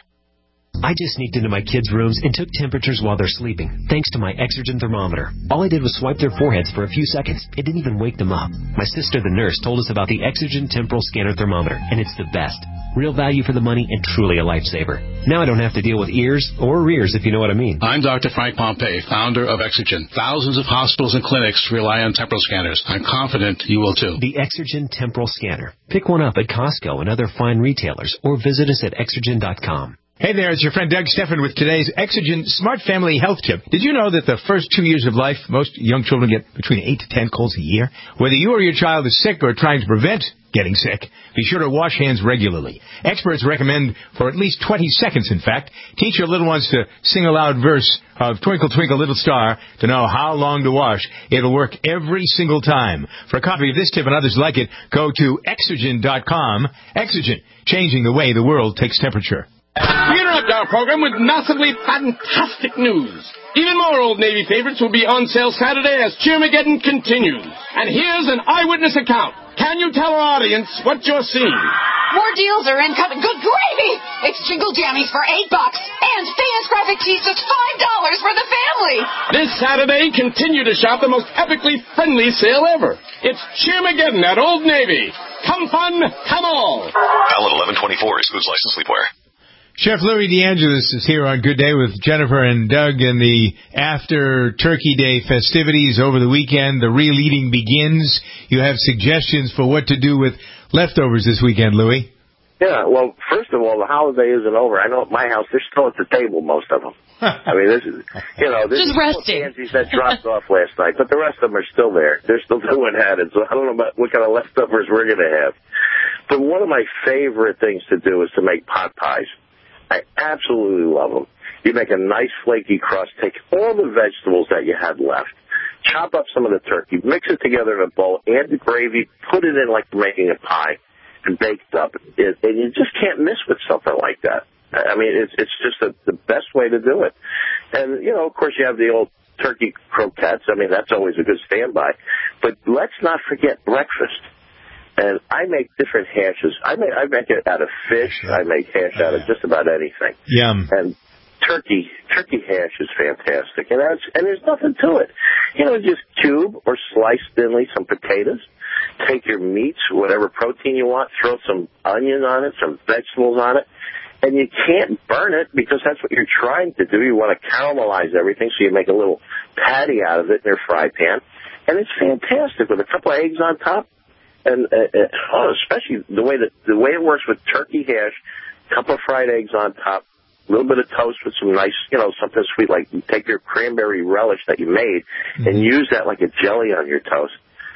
I just sneaked into my kids' rooms and took temperatures while they're sleeping, thanks to my Exergen thermometer. All I did was swipe their foreheads for a few seconds. It didn't even wake them up. My sister, the nurse, told us about the Exergen Temporal Scanner Thermometer, and it's the best. Real value for the money and truly a lifesaver. Now I don't have to deal with ears or rears, if you know what I mean. I'm Dr. Frank Pompey, founder of Exergen. Thousands of hospitals and clinics rely on temporal scanners. I'm confident you will too. The Exergen Temporal Scanner. Pick one up at Costco and other fine retailers, or visit us at Exergen.com. Hey there, it's your friend Doug Steffen with today's Exergen Smart Family Health Tip. Did you know that the first 2 years of life, most young children get between 8 to 10 colds a year? Whether you or your child is sick or trying to prevent getting sick, be sure to wash hands regularly. Experts recommend for at least 20 seconds, in fact. Teach your little ones to sing a loud verse of Twinkle, Twinkle, Little Star to know how long to wash. It'll work every single time. For a copy of this tip and others like it, go to Exergen.com. Exergen, changing the way the world takes temperature. We interrupt our program with massively fantastic news. Even more Old Navy favorites will be on sale Saturday as Cheermageddon continues. And here's an eyewitness account. Can you tell our audience what you're seeing? More deals are incoming. Good gravy! It's Jingle Jammies for $8 and Fans Graphic Tees just $5 for the family. This Saturday, continue to shop the most epically friendly sale ever. It's Cheermageddon at Old Navy. Come fun, come all. Valid 11/24 excludes licensed sleepwear. Chef Louis DeAngelis is here on Good Day with Jennifer and Doug in the after Turkey Day festivities over the weekend. The real eating begins. You have suggestions for what to do with leftovers this weekend, Louis? Yeah, well, first of all, the holiday isn't over. I know at my house, they're still at the table, most of them. I mean, this is, this just is resting. Pansies that dropped off last night, but the rest of them are still there. They're still doing at it, so I don't know about what kind of leftovers we're going to have. But one of my favorite things to do is to make pot pies. I absolutely love them. You make a nice flaky crust, take all the vegetables that you had left, chop up some of the turkey, mix it together in a bowl, add the gravy, put it in like you're making a pie, and bake it up. And you just can't miss with something like that. I mean, it's just the best way to do it. And, of course, you have the old turkey croquettes. I mean, that's always a good standby. But let's not forget breakfast. And I make different hashes. I make it out of fish. I make hash out of just about anything. Yum. And turkey hash is fantastic. And there's nothing to it. Just cube or slice thinly some potatoes. Take your meats, whatever protein you want, throw some onion on it, some vegetables on it. And you can't burn it because that's what you're trying to do. You want to caramelize everything, so you make a little patty out of it in your fry pan. And it's fantastic with a couple of eggs on top. And especially the way it works with turkey hash, a couple of fried eggs on top, a little bit of toast with some nice, something sweet, like you take your cranberry relish that you made and use that like a jelly on your toast.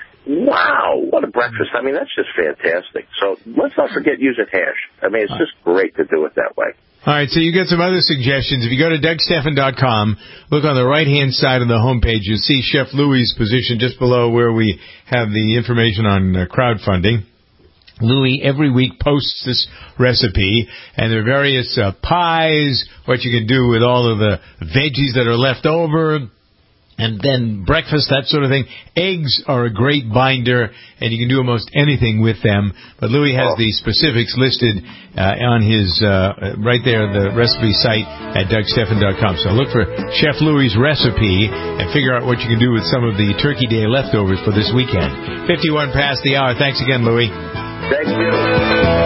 Wow, what a breakfast. I mean, that's just fantastic. So let's not forget using hash. I mean, it's just great to do it that way. All right, so you get some other suggestions. If you go to DougSteffen.com, look on the right-hand side of the homepage, you'll see Chef Louis' position just below where we have the information on crowdfunding. Louis every week posts this recipe, and there are various pies, what you can do with all of the veggies that are left over, and then breakfast, that sort of thing. Eggs are a great binder, and you can do almost anything with them. But Louis has the specifics listed on his, right there, the recipe site at DougStephan.com. So look for Chef Louis' recipe and figure out what you can do with some of the Turkey Day leftovers for this weekend. 51 past the hour. Thanks again, Louis. Thank you.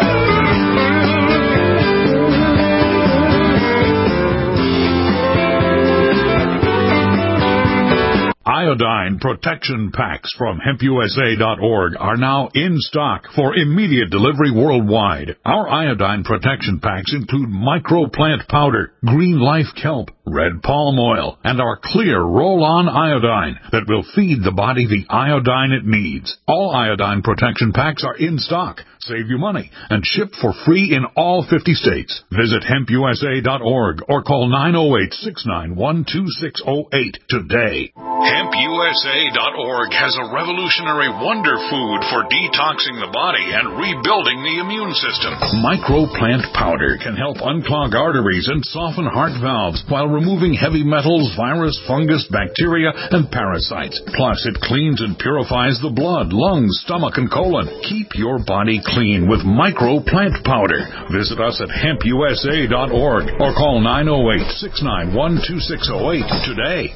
Iodine protection packs from HempUSA.org are now in stock for immediate delivery worldwide. Our iodine protection packs include microplant powder, green life kelp, red palm oil, and our clear roll-on iodine that will feed the body the iodine it needs. All iodine protection packs are in stock. Save you money and ship for free in all 50 states. Visit HempUSA.org or call 908-691-2608 today. HempUSA.org has a revolutionary wonder food for detoxing the body and rebuilding the immune system. Microplant powder can help unclog arteries and soften heart valves while removing heavy metals, virus, fungus, bacteria, and parasites. Plus, it cleans and purifies the blood, lungs, stomach, and colon. Keep your body clean with microplant powder. Visit us at HempUSA.org or call 908-691-2608 today.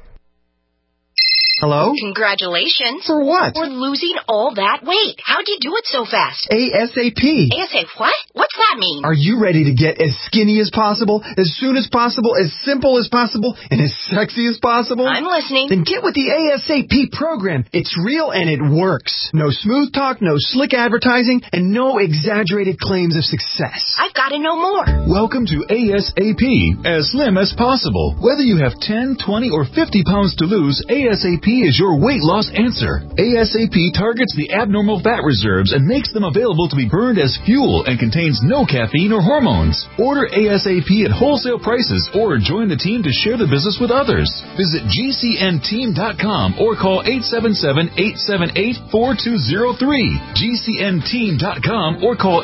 Hello? Congratulations. For what? For losing all that weight. How'd you do it so fast? ASAP. ASAP what? What's that mean? Are you ready to get as skinny as possible, as soon as possible, as simple as possible, and as sexy as possible? I'm listening. Then get with the ASAP program. It's real and it works. No smooth talk, no slick advertising, and no exaggerated claims of success. I've got to know more. Welcome to ASAP, as slim as possible. Whether you have 10, 20, or 50 pounds to lose, ASAP is your weight loss answer. ASAP targets the abnormal fat reserves and makes them available to be burned as fuel and contains no caffeine or hormones. Order ASAP at wholesale prices or join the team to share the business with others. Visit GCNteam.com or call 877-878-4203. GCNteam.com or call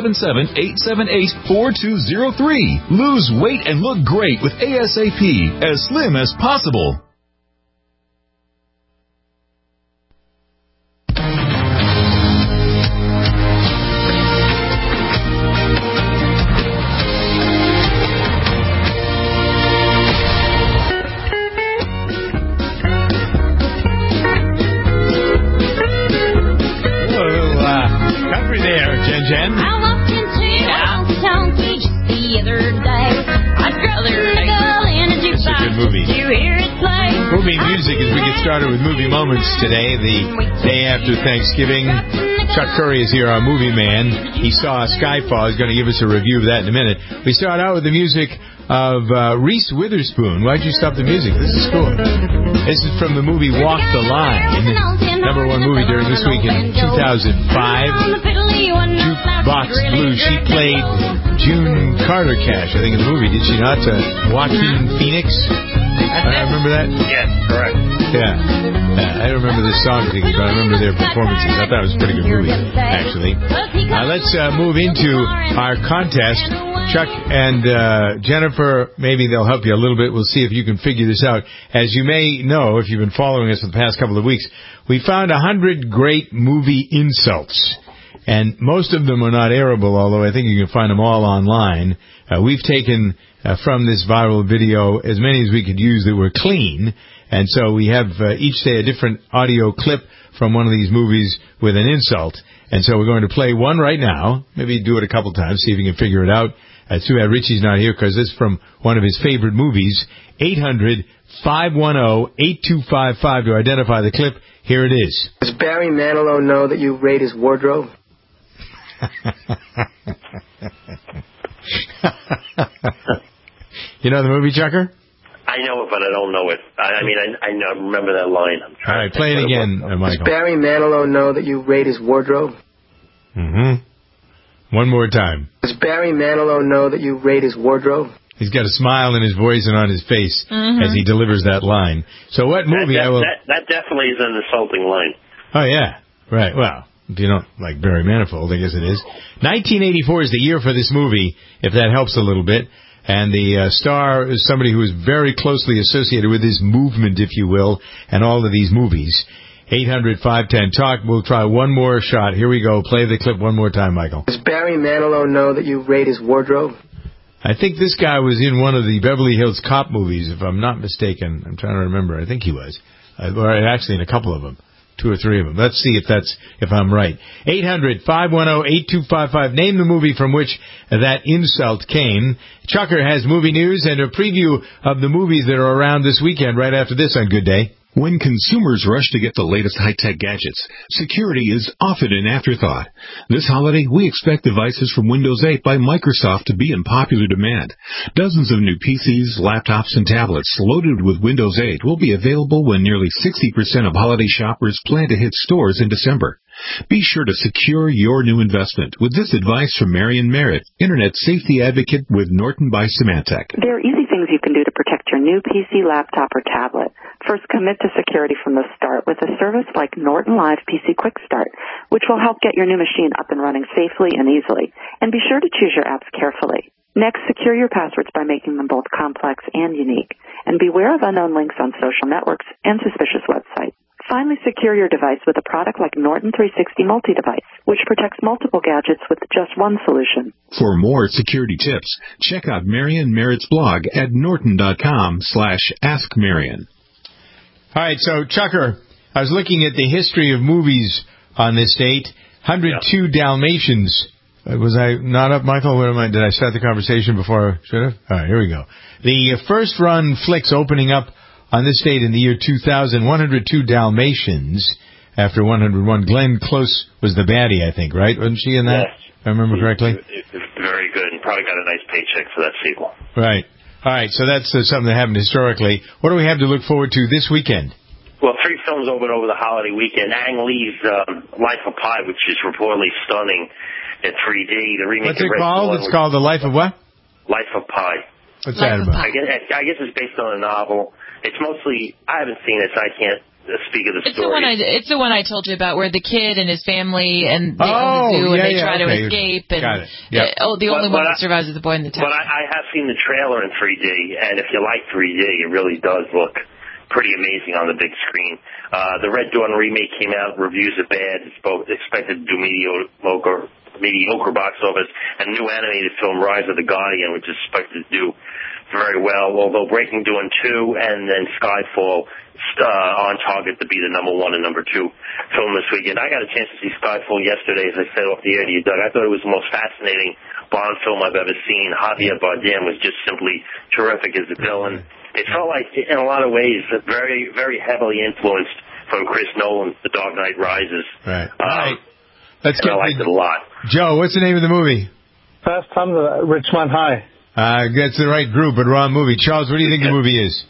877-878-4203. Lose weight and look great with ASAP, as slim as possible. Started with Movie Moments today, the day after Thanksgiving. Chuck Curry is here, our movie man. He saw Skyfall. He's going to give us a review of that in a minute. We start out with the music of Reese Witherspoon. Why'd you stop the music? This is cool. This is from the movie Walk the Line, number one movie during this week in 2005. Jukebox Blues. She played June Carter Cash, I think, in the movie. Did she not? Joaquin Phoenix. I remember that? Yes, correct. Yeah. I don't remember this song particularly, but I remember their performances. I thought it was a pretty good movie, actually. Let's move into our contest. Chuck and Jennifer, maybe they'll help you a little bit. We'll see if you can figure this out. As you may know, if you've been following us for the past couple of weeks, we found 100 great movie insults. And most of them are not airable, although I think you can find them all online. We've taken from this viral video as many as we could use that were clean. And so we have each day a different audio clip from one of these movies with an insult. And so we're going to play one right now. Maybe do it a couple times, see if you can figure it out. Too bad Richie's not here because this is from one of his favorite movies. 800-510-8255 to identify the clip. Here it is. Does Barry Manilow know that you raid his wardrobe? You know the movie, Chucker? I know it, but I don't know it. I remember that line. All right, play it again, Michael. Does Barry Manilow know that you raid his wardrobe? Mm-hmm. One more time. Does Barry Manilow know that you raid his wardrobe? He's got a smile in his voice and on his face as he delivers that line. So what movie? That definitely is an insulting line. Oh, yeah. Right. Well, If you don't like Barry Manifold, I guess it is. 1984 is the year for this movie, if that helps a little bit. And the star is somebody who is very closely associated with this movement, if you will, and all of these movies. 800-510-TALK. We'll try one more shot. Here we go. Play the clip one more time, Michael. Does Barry Manilow know that you raid his wardrobe? I think this guy was in one of the Beverly Hills Cop movies, if I'm not mistaken. I'm trying to remember. I think he was. Or actually in a couple of them. 2 or 3 of them. Let's see if I'm right. 800-510-8255. Name the movie from which that insult came. Chucker has movie news and a preview of the movies that are around this weekend right after this on Good Day. When consumers rush to get the latest high-tech gadgets, security is often an afterthought. This holiday, we expect devices from Windows 8 by Microsoft to be in popular demand. Dozens of new PCs, laptops, and tablets loaded with Windows 8 will be available when nearly 60% of holiday shoppers plan to hit stores in December. Be sure to secure your new investment with this advice from Marion Merritt, Internet Safety Advocate with Norton by Symantec. There are easy things you can do to protect your new PC, laptop, or tablet. First, commit to security from the start with a service like Norton Live PC Quick Start, which will help get your new machine up and running safely and easily. And be sure to choose your apps carefully. Next, secure your passwords by making them both complex and unique. And beware of unknown links on social networks and suspicious websites. Finally, secure your device with a product like Norton 360 Multi-Device, which protects multiple gadgets with just one solution. For more security tips, check out Marion Merritt's blog at norton.com/askmarion. All right, so, Chucker, I was looking at the history of movies on this date. 102 Dalmatians. Was I not up, Michael? Did I start the conversation before I should have? All right, here we go. The first-run flicks opening up on this date in the year 2000, 102 Dalmatians after 101. Glenn Close was the baddie, I think, right? Wasn't she in that? Yes. If I remember correctly? Very good, and probably got a nice paycheck for that sequel. Right. All right, so that's something that happened historically. What do we have to look forward to this weekend? Well, 3 films open over the holiday weekend. Ang Lee's Life of Pi, which is reportedly stunning in 3D. The remake. What's it called? It's called The Life of what? Life of Pi. What's that about? I guess it's based on a novel. It's mostly, I haven't seen it, so I can't speak of the story. It's the one I told you about, where the kid and his family and they own the zoo and they try to escape. And got it. Yep. The only one that survives is the boy in the tower. But I have seen the trailer in 3D, and if you like 3D, it really does look pretty amazing on the big screen. The Red Dawn remake came out. Reviews are bad. It's both expected to do mediocre box office, and new animated film Rise of the Guardian, which is expected to do very well, although Breaking Dawn 2 and then Skyfall on target to be the number 1 and number 2 film this weekend. I got a chance to see Skyfall yesterday, as I said off the air to you, Doug. I thought it was the most fascinating Bond film I've ever seen. Javier Bardem was just simply terrific as a villain. It felt like, in a lot of ways, very, very heavily influenced from Chris Nolan's The Dark Knight Rises. Right. I liked it a lot. Joe, what's the name of the movie? Fast Times at Ridgemont High. That's the right group, but wrong movie. Charles, what do you think the movie is?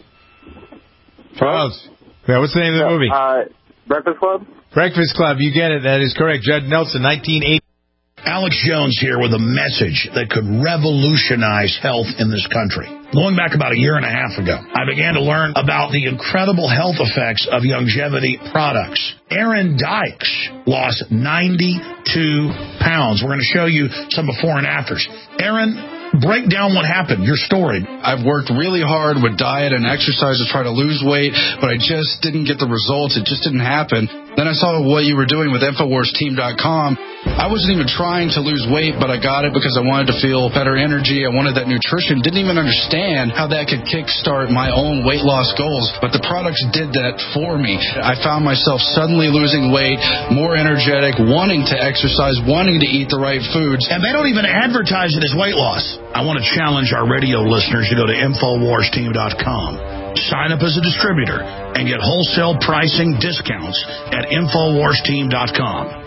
Charles. Yeah, what's the name of the movie? Breakfast Club? Breakfast Club, you get it. That is correct. Judd Nelson, 1980. Alex Jones here with a message that could revolutionize health in this country. Going back about a year and a half ago, I began to learn about the incredible health effects of longevity products. Aaron Dykes lost 92 pounds. We're going to show you some before and afters. Aaron, break down what happened, your story. I've worked really hard with diet and exercise to try to lose weight, but I just didn't get the results. It just didn't happen. Then I saw what you were doing with InfoWarsTeam.com. I wasn't even trying to lose weight, but I got it because I wanted to feel better energy. I wanted that nutrition. Didn't even understand how that could kickstart my own weight loss goals, but the products did that for me. I found myself suddenly losing weight, more energetic, wanting to exercise, wanting to eat the right foods. And they don't even advertise it as weight loss. I want to challenge our radio listeners to go to InfoWarsTeam.com. Sign up as a distributor and get wholesale pricing discounts at InfoWarsTeam.com.